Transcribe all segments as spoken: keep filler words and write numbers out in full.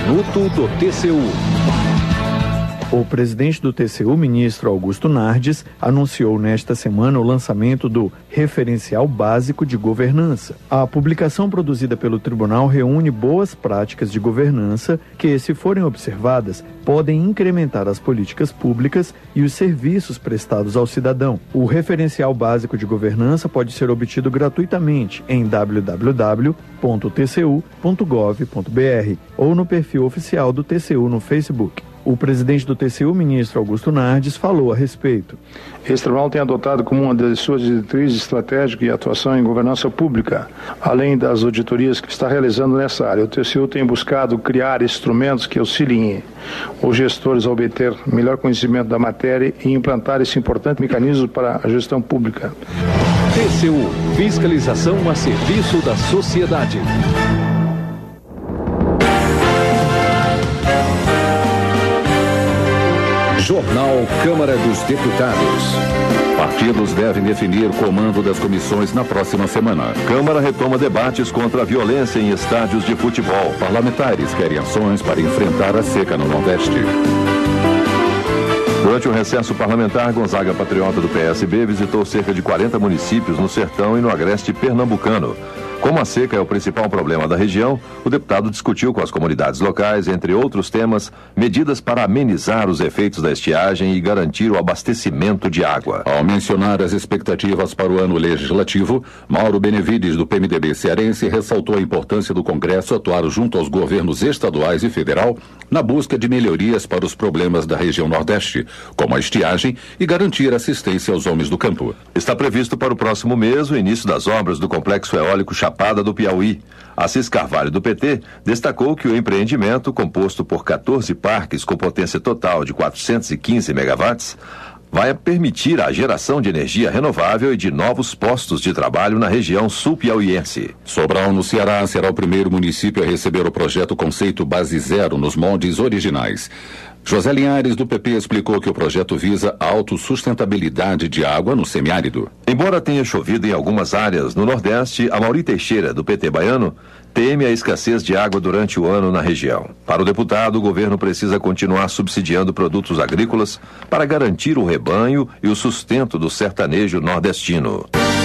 Minuto do T C U. O presidente do T C U, ministro Augusto Nardes, anunciou nesta semana o lançamento do Referencial Básico de Governança. A publicação produzida pelo tribunal reúne boas práticas de governança que, se forem observadas, podem incrementar as políticas públicas e os serviços prestados ao cidadão. O Referencial Básico de Governança pode ser obtido gratuitamente em w w w ponto t c u ponto gov ponto b r ou no perfil oficial do T C U no Facebook. O presidente do T C U, ministro Augusto Nardes, falou a respeito. Esse tribunal tem adotado como uma das suas diretrizes estratégicas e atuação em governança pública, além das auditorias que está realizando nessa área. O T C U tem buscado criar instrumentos que auxiliem os gestores a obter melhor conhecimento da matéria e implantar esse importante mecanismo para a gestão pública. T C U, fiscalização a serviço da sociedade. Jornal Câmara dos Deputados. Partidos devem definir comando das comissões na próxima semana. Câmara retoma debates contra a violência em estádios de futebol. Parlamentares querem ações para enfrentar a seca no Nordeste. Durante o recesso parlamentar, Gonzaga Patriota do P S B visitou cerca de quarenta municípios no sertão e no agreste pernambucano. Como a seca é o principal problema da região, o deputado discutiu com as comunidades locais, entre outros temas, medidas para amenizar os efeitos da estiagem e garantir o abastecimento de água. Ao mencionar as expectativas para o ano legislativo, Mauro Benevides, do P M D B cearense, ressaltou a importância do Congresso atuar junto aos governos estaduais e federal na busca de melhorias para os problemas da região Nordeste, como a estiagem, e garantir assistência aos homens do campo. Está previsto para o próximo mês o início das obras do Complexo Eólico Chapada do Piauí. Assis Carvalho, do P T, destacou que o empreendimento, composto por quatorze parques com potência total de quatrocentos e quinze megawatts, vai permitir a geração de energia renovável e de novos postos de trabalho na região sul-piauiense. Sobral, no Ceará, será o primeiro município a receber o projeto Conceito Base Zero nos moldes originais. José Linhares, do P P, explicou que o projeto visa a autossustentabilidade de água no semiárido. Embora tenha chovido em algumas áreas no Nordeste, Amaury Teixeira, do P T baiano, teme a escassez de água durante o ano na região. Para o deputado, o governo precisa continuar subsidiando produtos agrícolas para garantir o rebanho e o sustento do sertanejo nordestino.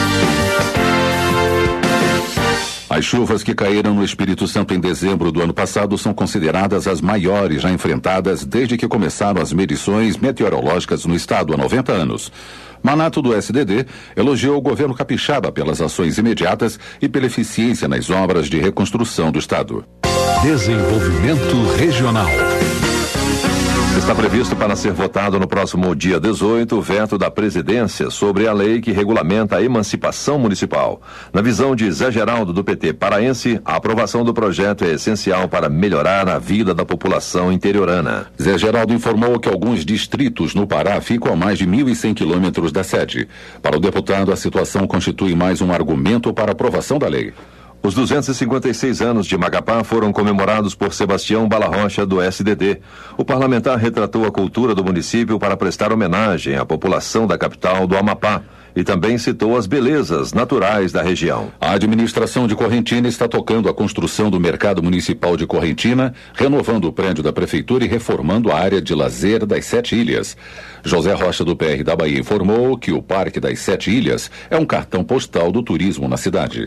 As chuvas que caíram no Espírito Santo em dezembro do ano passado são consideradas as maiores já enfrentadas desde que começaram as medições meteorológicas no estado há noventa anos. Manato, do S D D, elogiou o governo capixaba pelas ações imediatas e pela eficiência nas obras de reconstrução do estado. Desenvolvimento Regional. Está previsto para ser votado no próximo dia dezoito o veto da presidência sobre a lei que regulamenta a emancipação municipal. Na visão de Zé Geraldo, do P T paraense, a aprovação do projeto é essencial para melhorar a vida da população interiorana. Zé Geraldo informou que alguns distritos no Pará ficam a mais de mil e cem quilômetros da sede. Para o deputado, a situação constitui mais um argumento para a aprovação da lei. Os duzentos e cinquenta e seis anos de Macapá foram comemorados por Sebastião Bala Rocha, do S D D. O parlamentar retratou a cultura do município para prestar homenagem à população da capital do Amapá e também citou as belezas naturais da região. A administração de Correntina está tocando a construção do Mercado Municipal de Correntina, renovando o prédio da Prefeitura e reformando a área de lazer das Sete Ilhas. José Rocha, do P R da Bahia, informou que o Parque das Sete Ilhas é um cartão postal do turismo na cidade.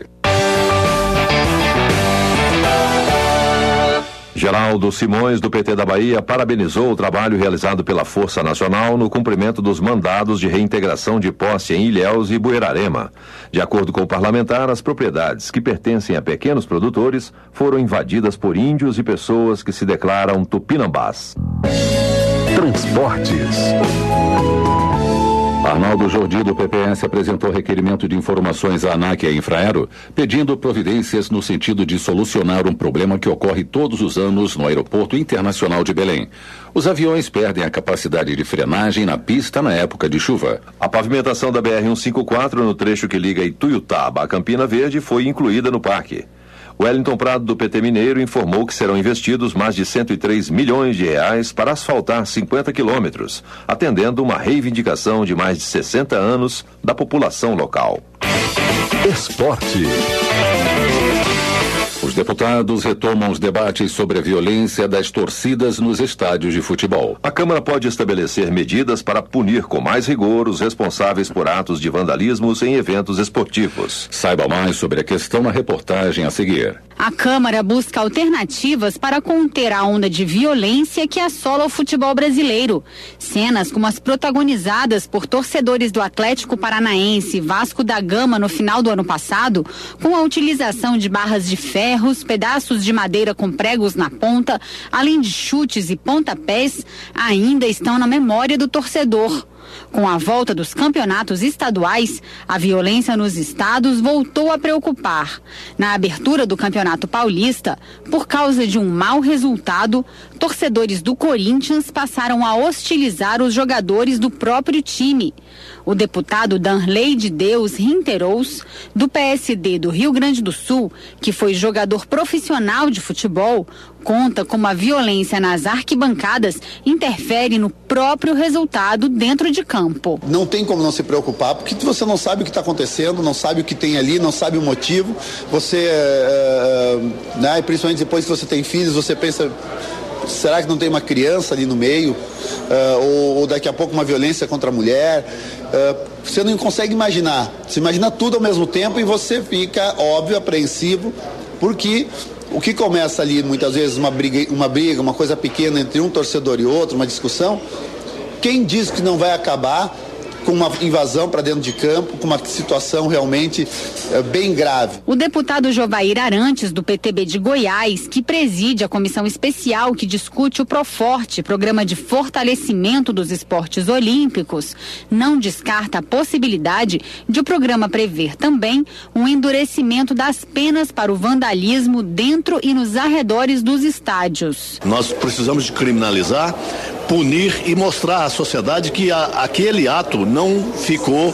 Geraldo Simões, do P T da Bahia, parabenizou o trabalho realizado pela Força Nacional no cumprimento dos mandados de reintegração de posse em Ilhéus e Buerarema. De acordo com o parlamentar, as propriedades que pertencem a pequenos produtores foram invadidas por índios e pessoas que se declaram tupinambás. Transportes. Arnaldo Jordi, do P P S, apresentou requerimento de informações à ANAC e à Infraero, pedindo providências no sentido de solucionar um problema que ocorre todos os anos no Aeroporto Internacional de Belém. Os aviões perdem a capacidade de frenagem na pista na época de chuva. A pavimentação da B R cento e cinquenta e quatro no trecho que liga Ituiutaba a Campina Verde foi incluída no parque. Wellington Prado, do P T Mineiro, informou que serão investidos mais de cento e três milhões de reais para asfaltar cinquenta quilômetros, atendendo uma reivindicação de mais de sessenta anos da população local. Esporte. Os deputados retomam os debates sobre a violência das torcidas nos estádios de futebol. A Câmara pode estabelecer medidas para punir com mais rigor os responsáveis por atos de vandalismo em eventos esportivos. Saiba mais sobre a questão na reportagem a seguir. A Câmara busca alternativas para conter a onda de violência que assola o futebol brasileiro. Cenas como as protagonizadas por torcedores do Atlético Paranaense e Vasco da Gama no final do ano passado, com a utilização de barras de ferros, pedaços de madeira com pregos na ponta, além de chutes e pontapés, ainda estão na memória do torcedor. Com a volta dos campeonatos estaduais, a violência nos estados voltou a preocupar. Na abertura do Campeonato Paulista, por causa de um mau resultado, torcedores do Corinthians passaram a hostilizar os jogadores do próprio time. O deputado Danley de Deus Rinteros, do P S D do Rio Grande do Sul, que foi jogador profissional de futebol, conta como a violência nas arquibancadas interfere no próprio resultado dentro de campo. Não tem como não se preocupar, porque você não sabe o que está acontecendo, não sabe o que tem ali, não sabe o motivo. Você, é, né, principalmente depois que você tem filhos, você pensa, será que não tem uma criança ali no meio? Uh, ou, ou daqui a pouco uma violência contra a mulher? Uh, você não consegue imaginar. Você imagina tudo ao mesmo tempo e você fica, óbvio, apreensivo, porque o que começa ali, muitas vezes, uma briga, uma briga, uma coisa pequena entre um torcedor e outro, uma discussão, quem diz que não vai acabar com uma invasão para dentro de campo, com uma situação realmente é, bem grave. O deputado Jovair Arantes, do P T B de Goiás, que preside a comissão especial que discute o Proforte, Programa de Fortalecimento dos Esportes Olímpicos, não descarta a possibilidade de o programa prever também um endurecimento das penas para o vandalismo dentro e nos arredores dos estádios. Nós precisamos de criminalizar, punir e mostrar à sociedade que a, aquele ato não ficou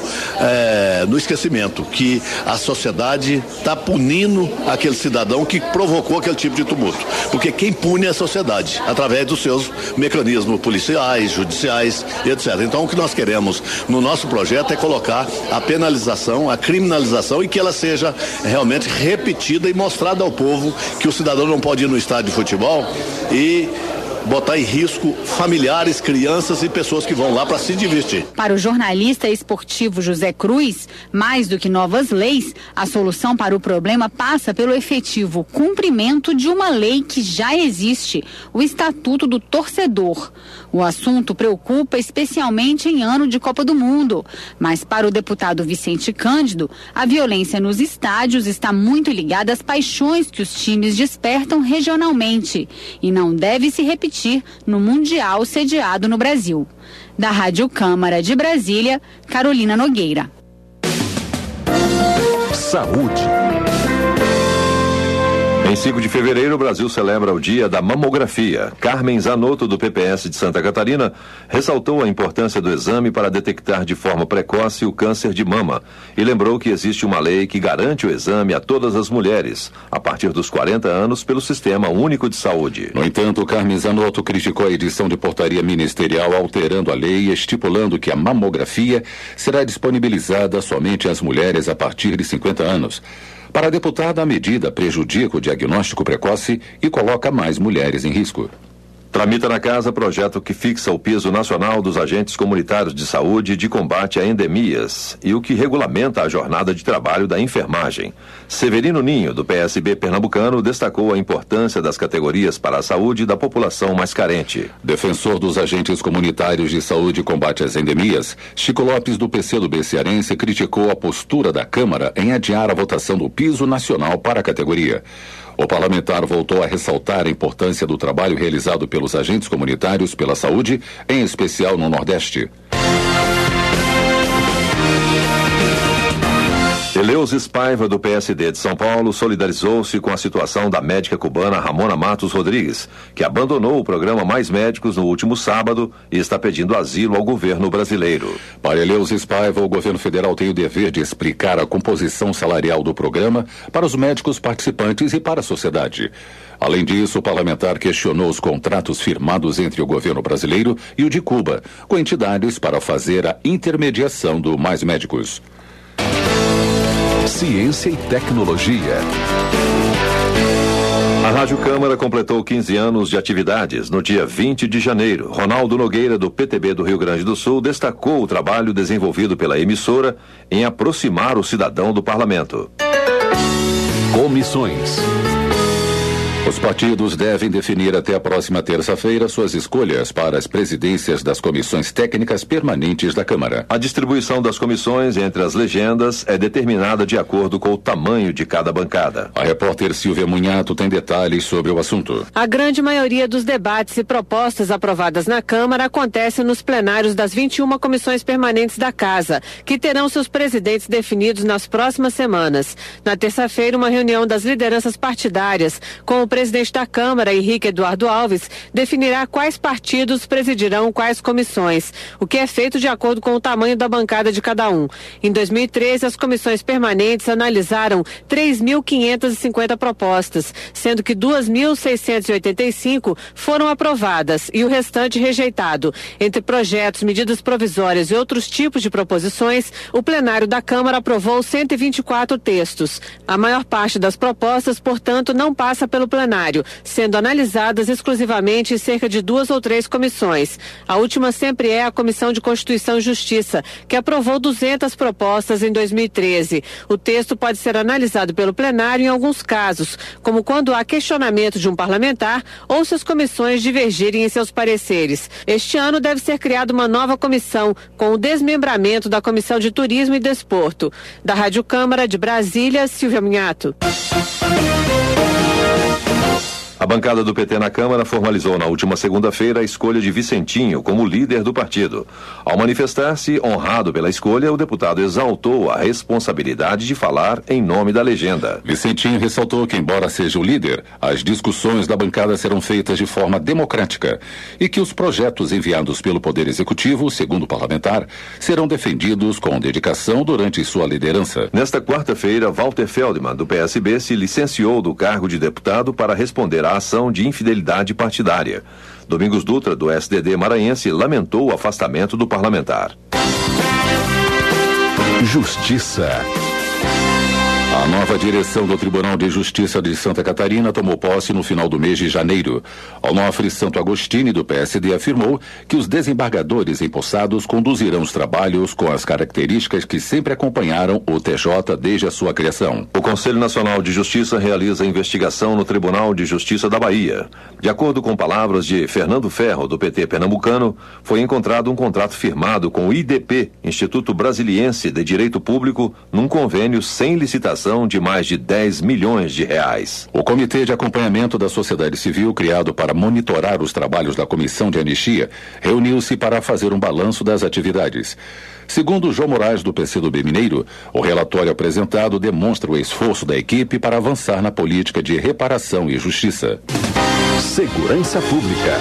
é, no esquecimento, que a sociedade está punindo aquele cidadão que provocou aquele tipo de tumulto, porque quem pune é a sociedade, através dos seus mecanismos policiais, judiciais e etcétera. Então o que nós queremos no nosso projeto é colocar a penalização, a criminalização e que ela seja realmente repetida e mostrada ao povo que o cidadão não pode ir no estádio de futebol e botar em risco familiares, crianças e pessoas que vão lá para se divertir. Para o jornalista esportivo José Cruz, mais do que novas leis, a solução para o problema passa pelo efetivo cumprimento de uma lei que já existe, o Estatuto do Torcedor. O assunto preocupa especialmente em ano de Copa do Mundo, mas para o deputado Vicente Cândido, a violência nos estádios está muito ligada às paixões que os times despertam regionalmente e não deve se repetir no Mundial sediado no Brasil. Da Rádio Câmara de Brasília, Carolina Nogueira. Saúde. Em cinco de fevereiro, o Brasil celebra o Dia da Mamografia. Carmen Zanotto, do P P S de Santa Catarina, ressaltou a importância do exame para detectar de forma precoce o câncer de mama e lembrou que existe uma lei que garante o exame a todas as mulheres, a partir dos quarenta anos, pelo Sistema Único de Saúde. No entanto, Carmen Zanotto criticou a edição de portaria ministerial alterando a lei e estipulando que a mamografia será disponibilizada somente às mulheres a partir de cinquenta anos. Para a deputada, a medida prejudica o diagnóstico precoce e coloca mais mulheres em risco. Tramita na Casa projeto que fixa o piso nacional dos agentes comunitários de saúde de combate a endemias e o que regulamenta a jornada de trabalho da enfermagem. Severino Ninho, do P S B pernambucano, destacou a importância das categorias para a saúde da população mais carente. Defensor dos agentes comunitários de saúde e combate às endemias, Chico Lopes, do P C do B cearense, criticou a postura da Câmara em adiar a votação do piso nacional para a categoria. O parlamentar voltou a ressaltar a importância do trabalho realizado pelos agentes comunitários pela saúde, em especial no Nordeste. Eleusis Paiva, do P S D de São Paulo, solidarizou-se com a situação da médica cubana Ramona Matos Rodrigues, que abandonou o programa Mais Médicos no último sábado e está pedindo asilo ao governo brasileiro. Para Eleusis Paiva, o governo federal tem o dever de explicar a composição salarial do programa para os médicos participantes e para a sociedade. Além disso, o parlamentar questionou os contratos firmados entre o governo brasileiro e o de Cuba, com entidades para fazer a intermediação do Mais Médicos. Ciência e tecnologia. Rádio Câmara completou quinze anos de atividades no dia vinte de janeiro. Ronaldo Nogueira, do P T B do Rio Grande do Sul, destacou o trabalho desenvolvido pela emissora em aproximar o cidadão do parlamento. Comissões. Os partidos devem definir até a próxima terça-feira suas escolhas para as presidências das comissões técnicas permanentes da Câmara. A distribuição das comissões entre as legendas é determinada de acordo com o tamanho de cada bancada. A repórter Silvia Munhato tem detalhes sobre o assunto. A grande maioria dos debates e propostas aprovadas na Câmara acontece nos plenários das vinte e uma comissões permanentes da Casa, que terão seus presidentes definidos nas próximas semanas. Na terça-feira, uma reunião das lideranças partidárias com o presidente da Câmara, Henrique Eduardo Alves, definirá quais partidos presidirão quais comissões, o que é feito de acordo com o tamanho da bancada de cada um. Em dois mil e treze, as comissões permanentes analisaram três mil quinhentas e cinquenta propostas, sendo que duas mil seiscentas e oitenta e cinco foram aprovadas e o restante rejeitado. Entre projetos, medidas provisórias e outros tipos de proposições, o plenário da Câmara aprovou cento e vinte e quatro textos. A maior parte das propostas, portanto, não passa pelo plenário, sendo analisadas exclusivamente em cerca de duas ou três comissões. A última sempre é a Comissão de Constituição e Justiça, que aprovou duzentas propostas em dois mil e treze. O texto pode ser analisado pelo plenário em alguns casos, como quando há questionamento de um parlamentar ou se as comissões divergirem em seus pareceres. Este ano deve ser criada uma nova comissão, com o desmembramento da Comissão de Turismo e Desporto. Da Rádio Câmara de Brasília, Silvia Munhato. A bancada do P T na Câmara formalizou na última segunda-feira a escolha de Vicentinho como líder do partido. Ao manifestar-se honrado pela escolha, o deputado exaltou a responsabilidade de falar em nome da legenda. Vicentinho ressaltou que, embora seja o líder, as discussões da bancada serão feitas de forma democrática e que os projetos enviados pelo Poder Executivo, segundo o parlamentar, serão defendidos com dedicação durante sua liderança. Nesta quarta-feira, Walter Feldman, do P S B, se licenciou do cargo de deputado para responder à ação de infidelidade partidária. Domingos Dutra, do S D D maranhense, lamentou o afastamento do parlamentar. Justiça. A nova direção do Tribunal de Justiça de Santa Catarina tomou posse no final do mês de janeiro. Onofre Santo Agostini, do P S D, afirmou que os desembargadores empossados conduzirão os trabalhos com as características que sempre acompanharam o T J desde a sua criação. O Conselho Nacional de Justiça realiza investigação no Tribunal de Justiça da Bahia. De acordo com palavras de Fernando Ferro, do P T pernambucano, foi encontrado um contrato firmado com o I D P, Instituto Brasiliense de Direito Público, num convênio sem licitação de mais de dez milhões de reais. O Comitê de Acompanhamento da Sociedade Civil, criado para monitorar os trabalhos da Comissão de Anistia, reuniu-se para fazer um balanço das atividades. Segundo João Moraes, do P C do B Mineiro, o relatório apresentado demonstra o esforço da equipe para avançar na política de reparação e justiça. Segurança Pública.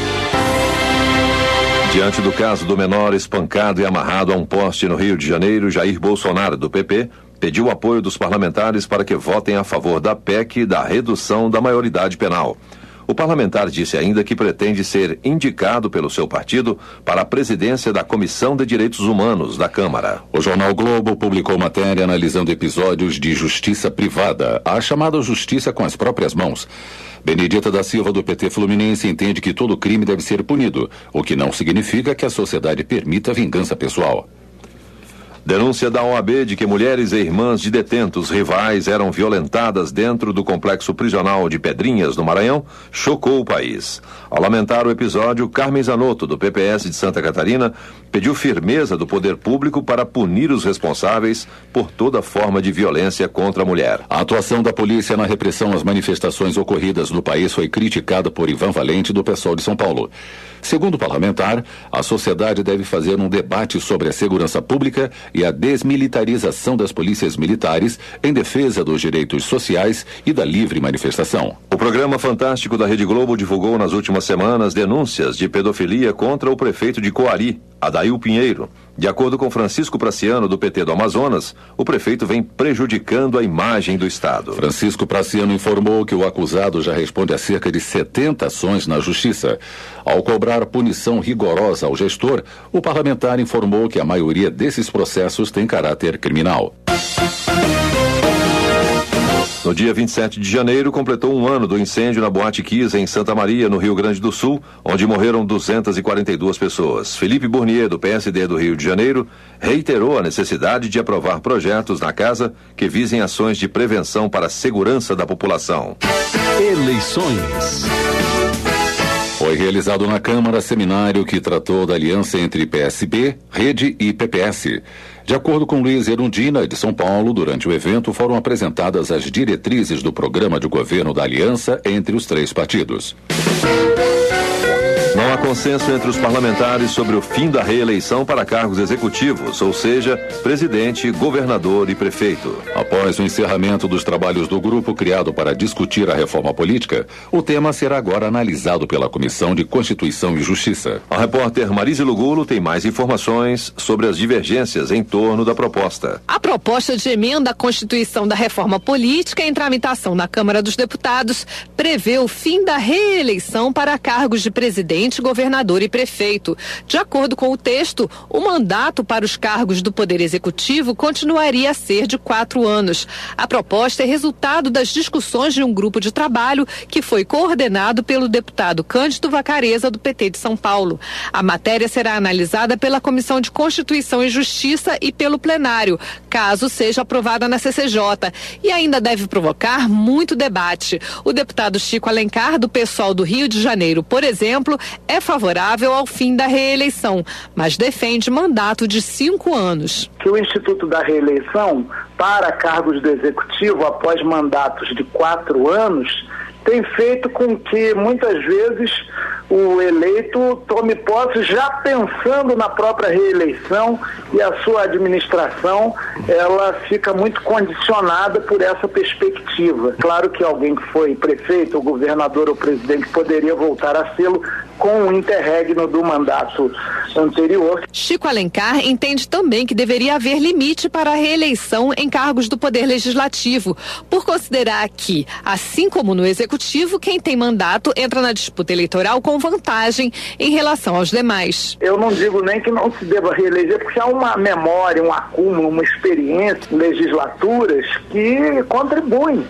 Diante do caso do menor espancado e amarrado a um poste no Rio de Janeiro, Jair Bolsonaro, do P P, pediu o apoio dos parlamentares para que votem a favor da P E C da redução da maioridade penal. O parlamentar disse ainda que pretende ser indicado pelo seu partido para a presidência da Comissão de Direitos Humanos da Câmara. O jornal Globo publicou matéria analisando episódios de justiça privada, a chamada justiça com as próprias mãos. Benedita da Silva, do P T Fluminense, entende que todo crime deve ser punido, o que não significa que a sociedade permita vingança pessoal. Denúncia da O A B de que mulheres e irmãs de detentos rivais eram violentadas dentro do complexo prisional de Pedrinhas, no Maranhão, chocou o país. Ao lamentar o episódio, Carmen Zanotto, do P P S de Santa Catarina, pediu firmeza do poder público para punir os responsáveis por toda forma de violência contra a mulher. A atuação da polícia na repressão às manifestações ocorridas no país foi criticada por Ivan Valente, do PSOL de São Paulo. Segundo o parlamentar, a sociedade deve fazer um debate sobre a segurança pública e a desmilitarização das polícias militares em defesa dos direitos sociais e da livre manifestação. O programa Fantástico da Rede Globo divulgou nas últimas semanas denúncias de pedofilia contra o prefeito de Coari, Adail Pinheiro. De acordo com Francisco Praciano, do P T do Amazonas, o prefeito vem prejudicando a imagem do Estado. Francisco Praciano informou que o acusado já responde a cerca de setenta ações na Justiça. Ao cobrar punição rigorosa ao gestor, o parlamentar informou que a maioria desses processos tem caráter criminal. No dia vinte e sete de janeiro, completou um ano do incêndio na Boate Kiss, em Santa Maria, no Rio Grande do Sul, onde morreram duzentas e quarenta e duas pessoas. Felipe Bournier, do P S D do Rio de Janeiro, reiterou a necessidade de aprovar projetos na casa que visem ações de prevenção para a segurança da população. Eleições. Foi realizado na Câmara seminário que tratou da aliança entre P S B, Rede e P P S. De acordo com Luiz Erundina, de São Paulo, durante o evento foram apresentadas as diretrizes do programa de governo da aliança entre os três partidos. Não há consenso entre os parlamentares sobre o fim da reeleição para cargos executivos, ou seja, presidente, governador e prefeito. Após o encerramento dos trabalhos do grupo criado para discutir a reforma política, o tema será agora analisado pela Comissão de Constituição e Justiça. A repórter Marise Lugulo tem mais informações sobre as divergências em torno da proposta. A proposta de emenda à Constituição da reforma política em tramitação na Câmara dos Deputados prevê o fim da reeleição para cargos de presidente, governador e prefeito. De acordo com o texto, o mandato para os cargos do Poder Executivo continuaria a ser de quatro anos. A proposta é resultado das discussões de um grupo de trabalho que foi coordenado pelo deputado Cândido Vacareza, do P T de São Paulo. A matéria será analisada pela Comissão de Constituição e Justiça e pelo plenário, caso seja aprovada na C C J, e ainda deve provocar muito debate. O deputado Chico Alencar, do PSOL do Rio de Janeiro, por exemplo, é favorável ao fim da reeleição, mas defende mandato de cinco anos. Que o Instituto da Reeleição para cargos do Executivo após mandatos de quatro anos tem feito com que muitas vezes o eleito tome posse já pensando na própria reeleição, e a sua administração ela fica muito condicionada por essa perspectiva. Claro que alguém que foi prefeito, ou governador ou presidente poderia voltar a sê-lo com o interregno do mandato anterior. Chico Alencar entende também que deveria haver limite para a reeleição em cargos do Poder Legislativo, por considerar que, assim como no Executivo, quem tem mandato entra na disputa eleitoral com vantagem em relação aos demais. Eu não digo nem que não se deva reeleger, porque há uma memória, um acúmulo, uma experiência em legislaturas que contribuem.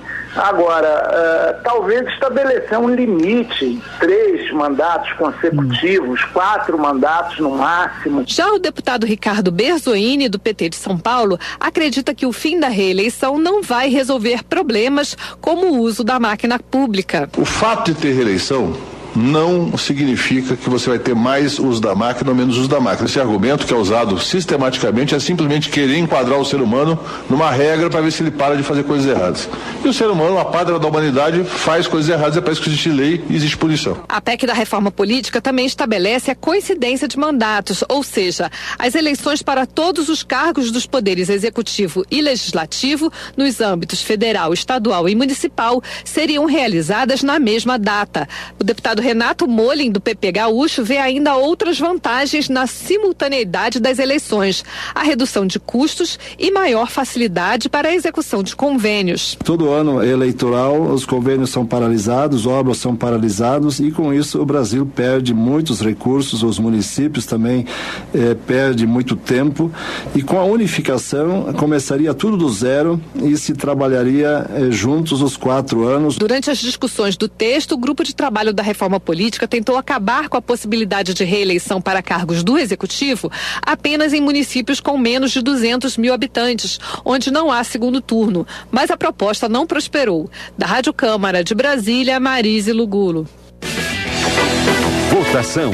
Agora, uh, talvez estabelecer um limite, três mandatos consecutivos, hum. quatro mandatos no máximo. Já o deputado Ricardo Berzoini, do P T de São Paulo, acredita que o fim da reeleição não vai resolver problemas como o uso da máquina pública. O fato de ter reeleição não significa que você vai ter mais uso da máquina ou menos uso da máquina. Esse argumento que é usado sistematicamente é simplesmente querer enquadrar o ser humano numa regra para ver se ele para de fazer coisas erradas. E o ser humano, a pátria da humanidade, faz coisas erradas, é para isso que existe lei e existe punição. A P E C da reforma política também estabelece a coincidência de mandatos, ou seja, as eleições para todos os cargos dos poderes executivo e legislativo, nos âmbitos federal, estadual e municipal, seriam realizadas na mesma data. O deputado Renato Molin, do P P Gaúcho, vê ainda outras vantagens na simultaneidade das eleições, a redução de custos e maior facilidade para a execução de convênios. Todo ano eleitoral, os convênios são paralisados, obras são paralisadas, e com isso o Brasil perde muitos recursos, os municípios também eh, perdem muito tempo, e com a unificação começaria tudo do zero e se trabalharia eh, juntos os quatro anos. Durante as discussões do texto, o grupo de trabalho da reforma política tentou acabar com a possibilidade de reeleição para cargos do Executivo apenas em municípios com menos de duzentos mil habitantes, onde não há segundo turno, mas a proposta não prosperou. Da Rádio Câmara de Brasília, Marise Lugulo. Votação.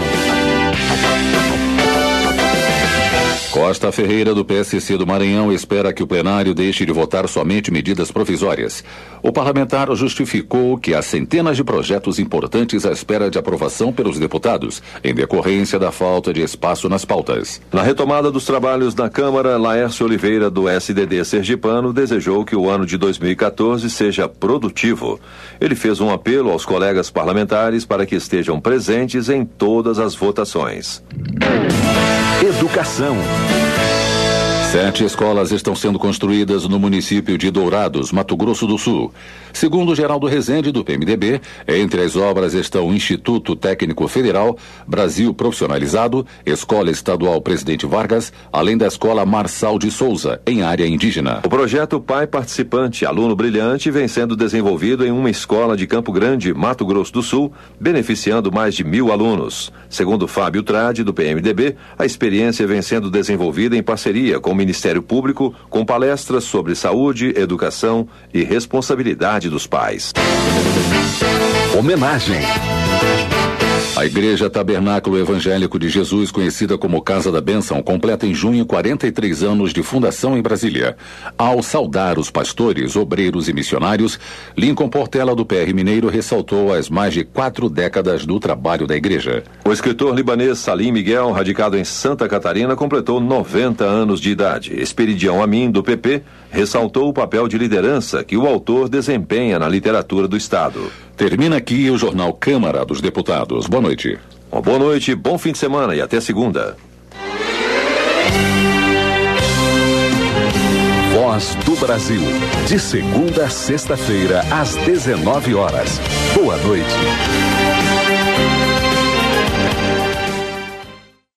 Costa Ferreira, do P S C do Maranhão, espera que o plenário deixe de votar somente medidas provisórias. O parlamentar justificou que há centenas de projetos importantes à espera de aprovação pelos deputados, em decorrência da falta de espaço nas pautas. Na retomada dos trabalhos na Câmara, Laércio Oliveira, do S D D sergipano, desejou que o ano de dois mil e quatorze seja produtivo. Ele fez um apelo aos colegas parlamentares para que estejam presentes em todas as votações. Educação. Sete escolas estão sendo construídas no município de Dourados, Mato Grosso do Sul. Segundo Geraldo Rezende, do P M D B, entre as obras estão o Instituto Técnico Federal, Brasil Profissionalizado, Escola Estadual Presidente Vargas, além da Escola Marçal de Souza, em área indígena. O projeto Pai Participante, Aluno Brilhante, vem sendo desenvolvido em uma escola de Campo Grande, Mato Grosso do Sul, beneficiando mais de mil alunos. Segundo Fábio Trade, do P M D B, a experiência vem sendo desenvolvida em parceria com o Ministério Público, com palestras sobre saúde, educação e responsabilidade dos pais. Homenagem. A Igreja Tabernáculo Evangélico de Jesus, conhecida como Casa da Bênção, completa em junho quarenta e três anos de fundação em Brasília. Ao saudar os pastores, obreiros e missionários, Lincoln Portela, do P R Mineiro, ressaltou as mais de quatro décadas do trabalho da igreja. O escritor libanês Salim Miguel, radicado em Santa Catarina, completou noventa anos de idade. Esperidião Amin, do P P, ressaltou o papel de liderança que o autor desempenha na literatura do Estado. Termina aqui o Jornal Câmara dos Deputados. Boa noite. Uma boa noite, bom fim de semana e até segunda. Voz do Brasil. De segunda a sexta-feira, às dezenove horas. Boa noite.